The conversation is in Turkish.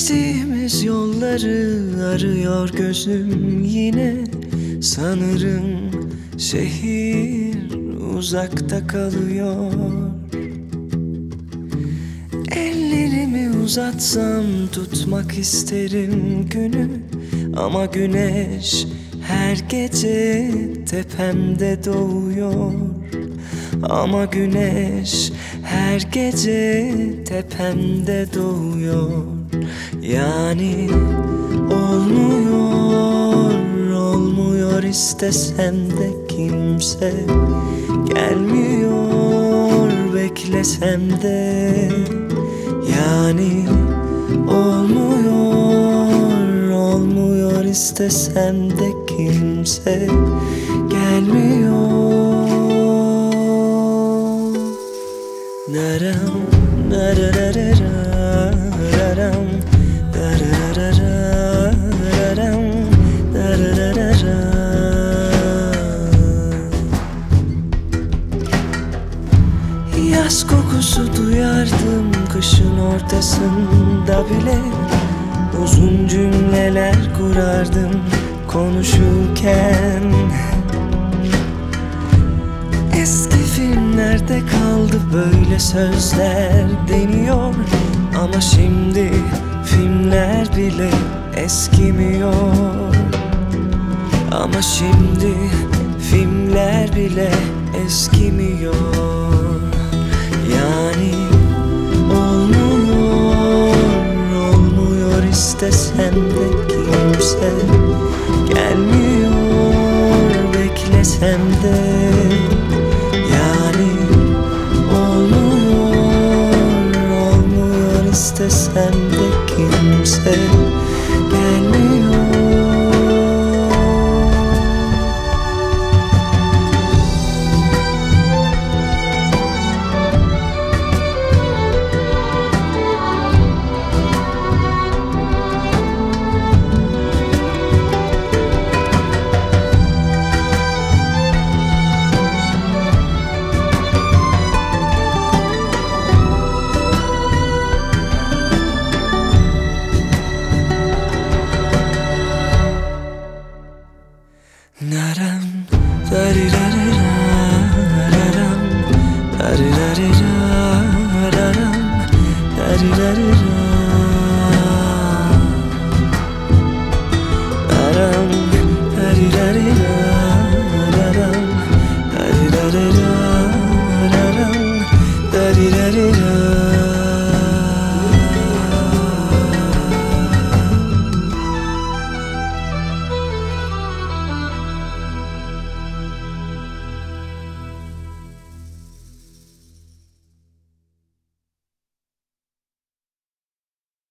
Geçtiğimiz yolları arıyor gözüm yine. Sanırım şehir uzakta kalıyor. Ellerimi uzatsam tutmak isterim günü, ama güneş her gece tepemde doğuyor. Ama güneş her gece tepemde doğuyor. Yani olmuyor istesem de kimse gelmiyor beklesem de. Yani olmuyor istesem de kimse gelmiyor. Naram nararararam, darararararam, dararararam. Yaz kokusu duyardım kışın ortasında bile. Uzun cümleler kurardım konuşurken. Eski filmlerde kaldı böyle sözler deniyor, ama şimdi filmler bile eskimiyor. Ama şimdi filmler bile eskimiyor. Yani olmuyor istesem de kimse gelmiyor beklesem de. Yani olmuyor istesem de kimse